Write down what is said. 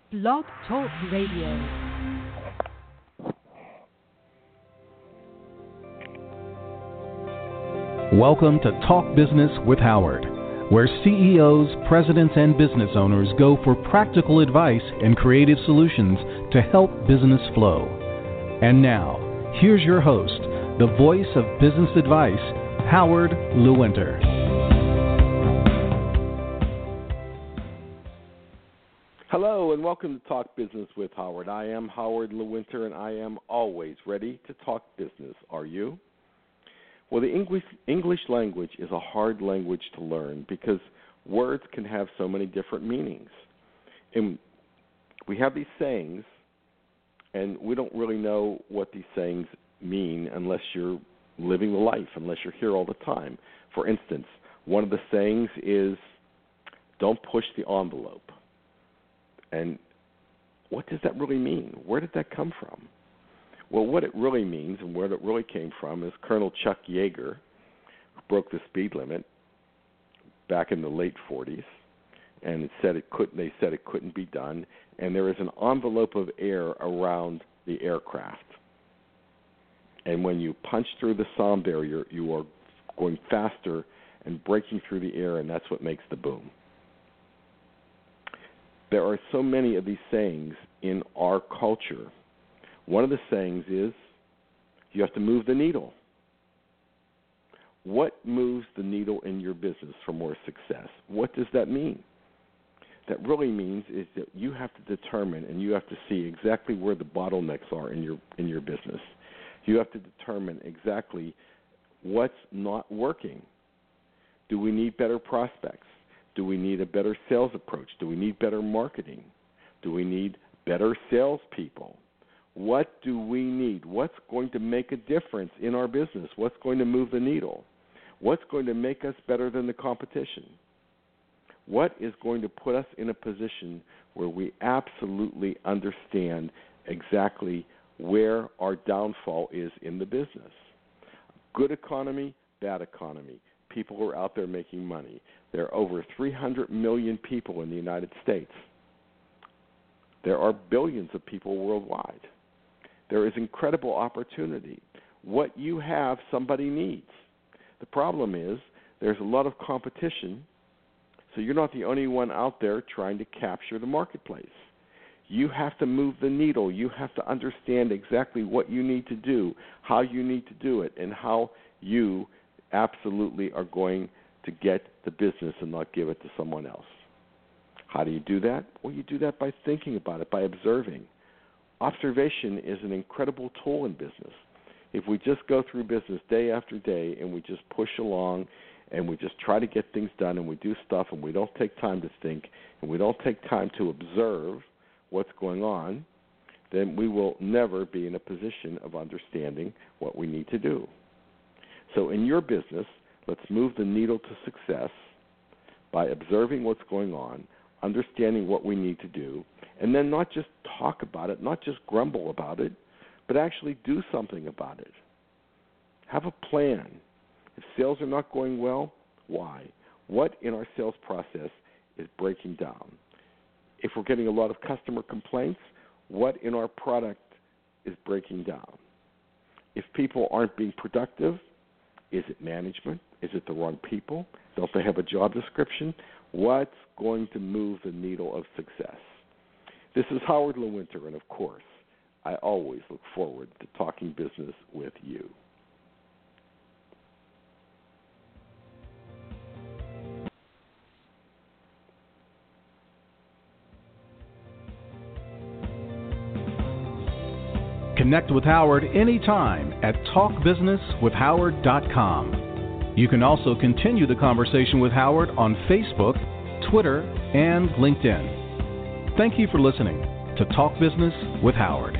Blog Talk Radio. Welcome to Talk Business with Howard, where CEOs, presidents, and business owners go for practical advice and creative solutions to help business flow. And now, here's your host, the voice of business advice, Howard Lewinter. Hello and welcome to Talk Business with Howard. I am Howard Lewinter and I am always ready to talk business. Are you? Well, the English language is a hard language to learn because words can have so many different meanings. And we have these sayings, and we don't really know what these sayings mean unless you're living the life, unless you're here all the time. For instance, one of the sayings is, don't push the envelope. And what does that really mean? Where did that come from? Well, what it really means and where it really came from is Colonel Chuck Yeager, who broke the speed limit back in the late 40s, and they said it couldn't be done, and there is an envelope of air around the aircraft. And when you punch through the sound barrier, you are going faster and breaking through the air, and that's what makes the boom. There are so many of these sayings in our culture. One of the sayings is, you have to move the needle. What moves the needle in your business for more success? What does that mean? That really means is that you have to determine and you have to see exactly where the bottlenecks are in your business. You have to determine exactly what's not working. Do we need better prospects? Do we need a better sales approach? Do we need better marketing? Do we need better salespeople? What do we need? What's going to make a difference in our business? What's going to move the needle? What's going to make us better than the competition? What is going to put us in a position where we absolutely understand exactly where our downfall is in the business? Good economy, bad economy. People are out there making money. There are over 300 million people in the United States. There are billions of people worldwide. There is incredible opportunity. What you have, somebody needs. The problem is there's a lot of competition, so you're not the only one out there trying to capture the marketplace. You have to move the needle. You have to understand exactly what you need to do, how you need to do it, and how you absolutely are going to get the business and not give it to someone else. How do you do that? Well, you do that by thinking about it, by observing. Observation is an incredible tool in business. If we just go through business day after day and we just push along and we just try to get things done and we do stuff and we don't take time to think and we don't take time to observe what's going on, then we will never be in a position of understanding what we need to do. So in your business, let's move the needle to success by observing what's going on, understanding what we need to do, and then not just talk about it, not just grumble about it, but actually do something about it. Have a plan. If sales are not going well, why? What in our sales process is breaking down? If we're getting a lot of customer complaints, what in our product is breaking down? If people aren't being productive, is it management? Is it the wrong people? Don't they have a job description? What's going to move the needle of success? This is Howard Lewinter, and of course, I always look forward to talking business with you. Connect with Howard anytime at talkbusinesswithhoward.com. You can also continue the conversation with Howard on Facebook, Twitter, and LinkedIn. Thank you for listening to Talk Business with Howard.